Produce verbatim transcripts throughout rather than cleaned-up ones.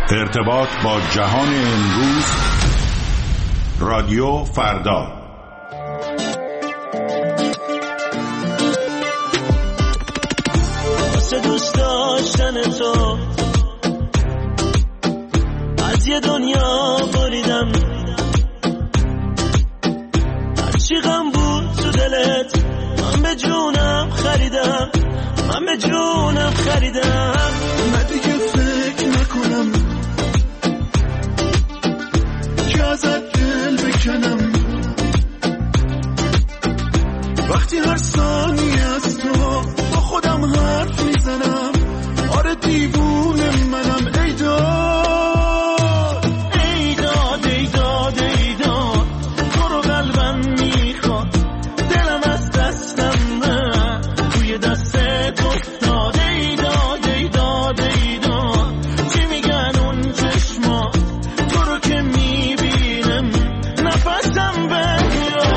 ارتباط با جهان امروز، رادیو فردا. واسه دوست داشتن تو از یه دنیا بریدم، هرچی غم بود تو دلت من به جونم خریدم، من به جونم خریدم. من دیگه فکر نکنم که ازت دل بکنم، وقتی هر ثانیه از تو با خودم حرف میزنم. آره دیوونه منم، ای داد ای داد ای داد ای داد، تو رو قلبم میخواد، دلم از دستم نه توی دستت افتاد. ای داد ای داد ای داد، چی میگن اون چشما، تو رو که میبینم نفسم بمیاد.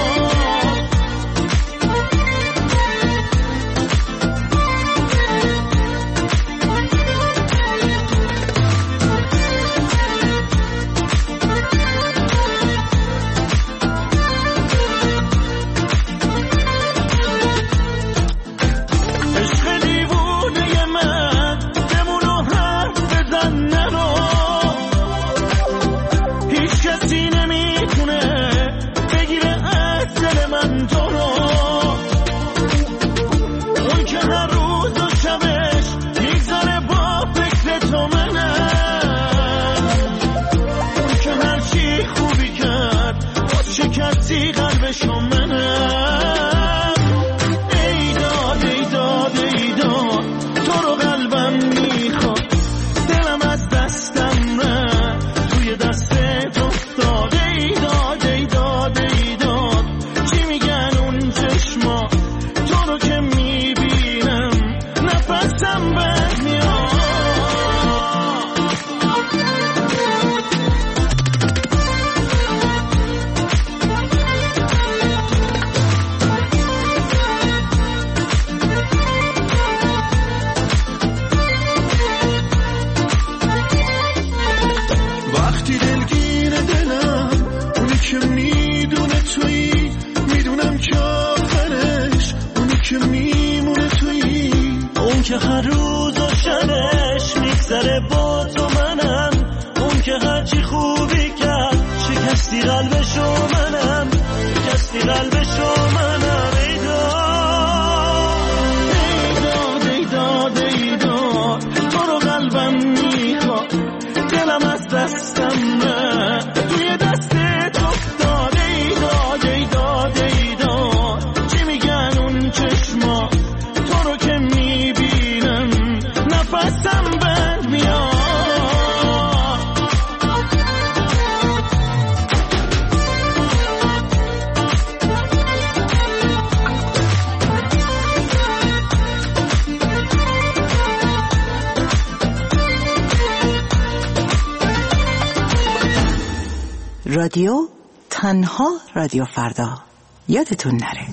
رادیو تنها رادیو فردا، یادتون نره.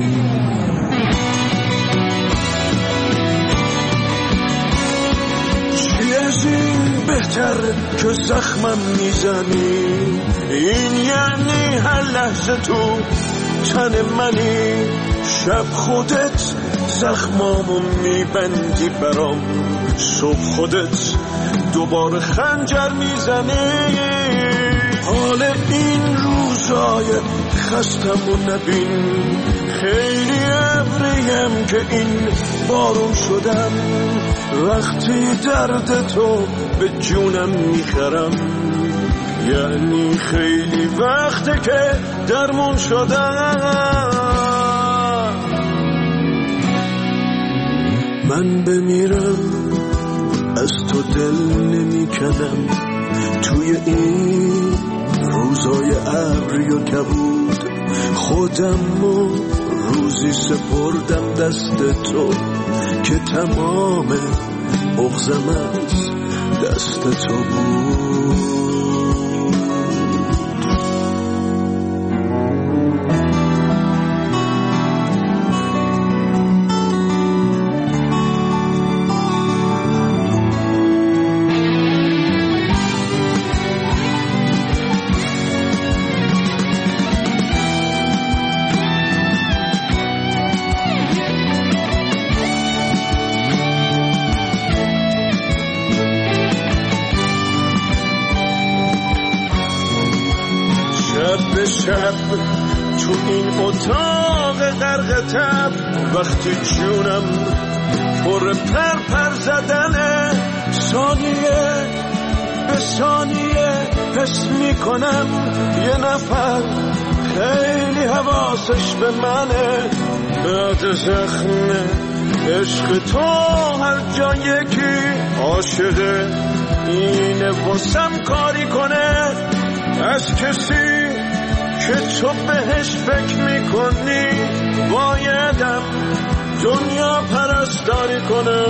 چی از این بهتر که زخمم میزنی، این یعنی هر لحظه تو تن منی، شب خودت زخمامو میبندی برام، صبح خودت دوباره خنجر میزنی. حال این روزای خستم و نبین، خیلی ابریم که این بارون شدم، وقتی درد تو به جونم میخرم، یعنی خیلی وقته که درمون شدم. من بمیرم از تو دل نمیکنم، توی این روزای ابری و کبود خودم و روزی سپردم دست تو، که تمام بغضم از دست تو بود. شب به شب تو این اتاق غرق تب، وقتی جونم پر پر پر زدنه، ثانیه به ثانیه حس میکنم یه نفر خیلی حواسش به منه. بعد زخم عشق تو هر جا یکی عاشقه، اینه واسم کاری کنه از کسی که تو بهش فکر میکنی بایدم دنیا پرستاری کنه.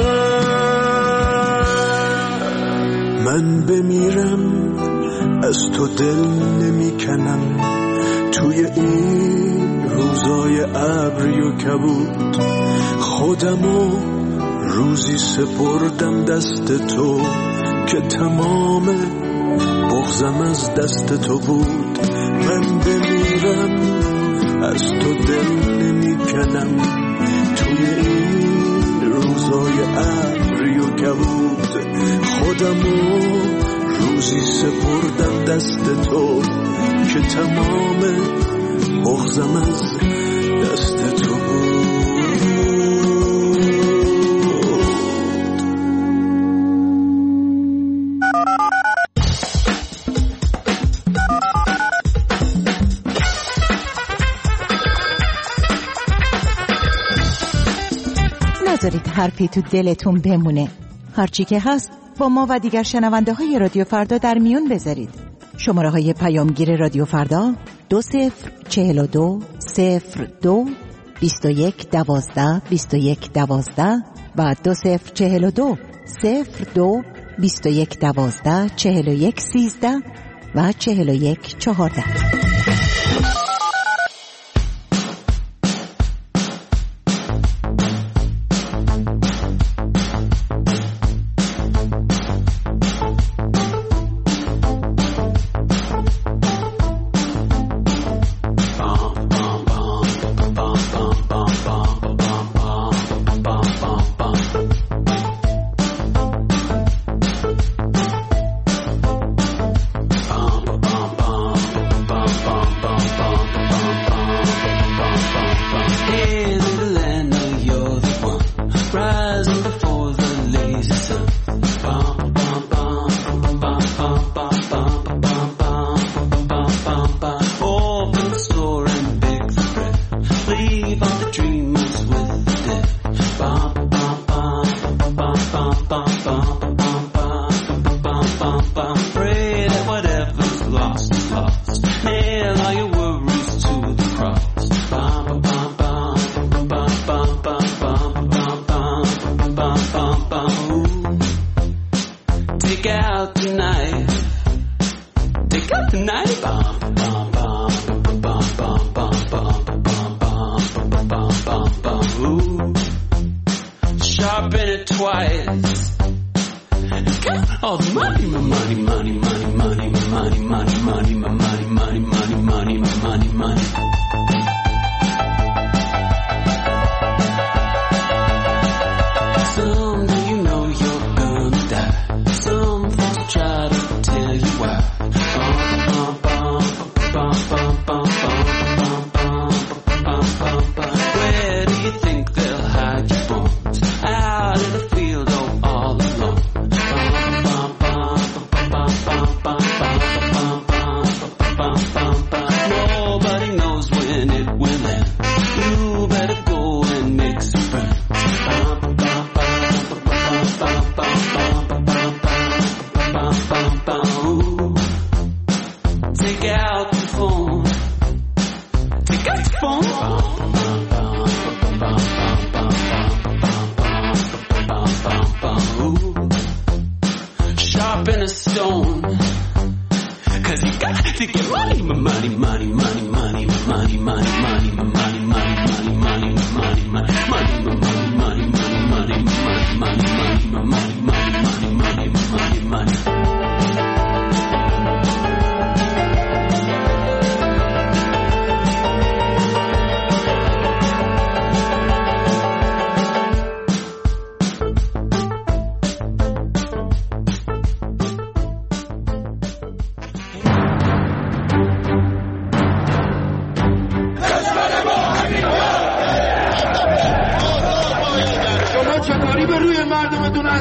من بمیرم از تو دل نمیکنم، توی این روزای ابری و کبود خودمو روزی سپردم دست تو که تمام بغضم از دست تو بود. من بمیرم از تو دل نمیکنم، توی این روزای ابری و کبود خودمو روزی سپردم دست تو که تمام بغضم از دست تو بود. نذارید حرفی تو دلتون بمونه. هرچی که هست با ما و دیگر شنونده های رادیو فردا در میون بذارید. شماره های پیامگیر رادیو فردا دو صفر چهل و دو صفر دو بیست و یک دوازده بیست و یک دوازده و دو صفر چهل و دو صفر دو بیست و یک دوازده چهل و یک سیزده و چهل و یک چهارده.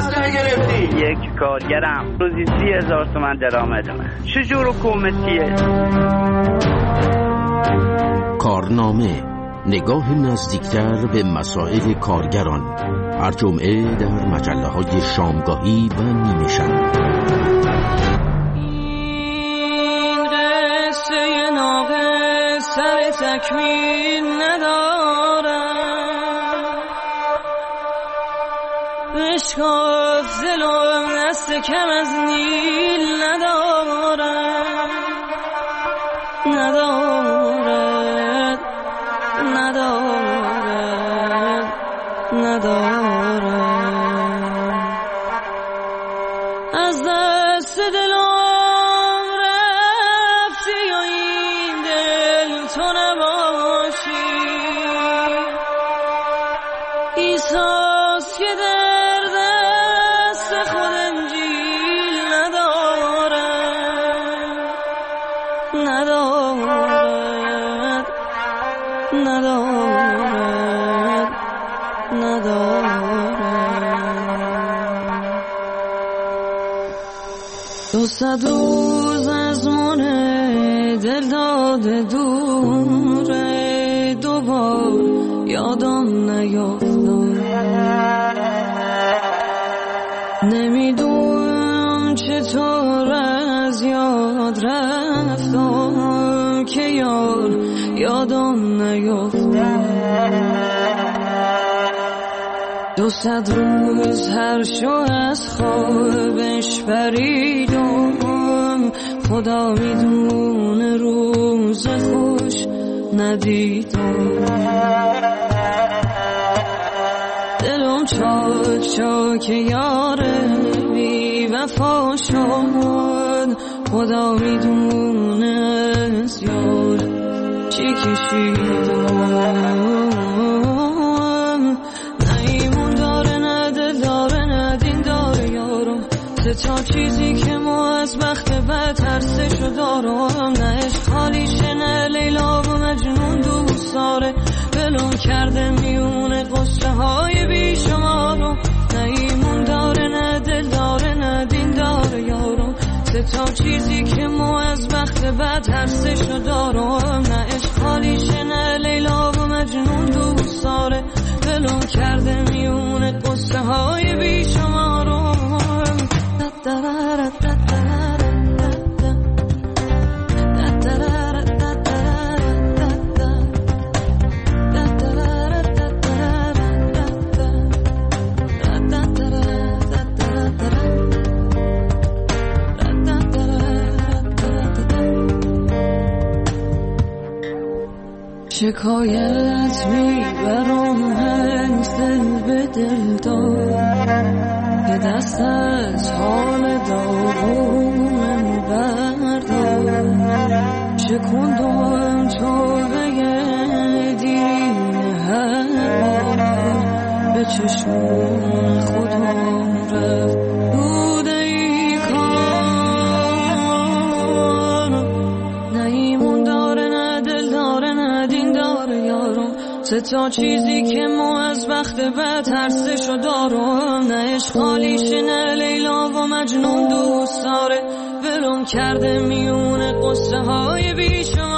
اسلحه گرفتی؟ یک کارگرم روزی سی هزار تومن درآمدمه. چجور حکومتیه؟ کارنامه، نگاه نزدیکتر به مسائل کارگران، هر جمعه در مجله های شامگاهی و نیمه شب. این قصه ناقص سر تکمیل ندارم، بشکاف دلم دست کم از نیل ندارم، ندارد ندارد ندارد از دست دلم رفتی و این دل تو نباشی، ایساس که در دست خود انجیل ندارد ندارد ندارد ندارد دو صد روز از من دل داده دوره، دوبار یادم نیافتم، نمیدونم چطور از یاد رفتم که یار یادم نیافتم. دو صد روز هر شو از خوابش پریدم، خدا میدونه روز خوش ندیدم، دلم چاک چاک یاره بی وفا شد، خدا میدونه از یار چی کشیدم. تا چیزی که ما از بخت بد ترسشو دارم، نه عشق خالیشه نه لیلا و مجنون دوست داره، بلوم کرده میونه قصه های بیشمارم، نه ایمون داره نه دل داره نه دین داره یارم، سه تا چیزی که ما از بخت بد ترسشو دارم، نه عشق خالیشه نه لیلا و مجنون دوست داره، بلوم کرده میونه قصه های بیشمارم. شکایت میبرم از دل به دل دار، که دست از حال داغونم بردار، شکندم تو بگه دیرین هر بار، به چشمون خودم رفت بوده ای کار، نه ایمون داره نه دل داره نه دین داره یارم، سه تا چیزی که ما از بخت بد ترسشو دارم، نه عشق خالیشه نه لیلا و مجنون دوست داره، ولم کرده میونه قصه های بیشم.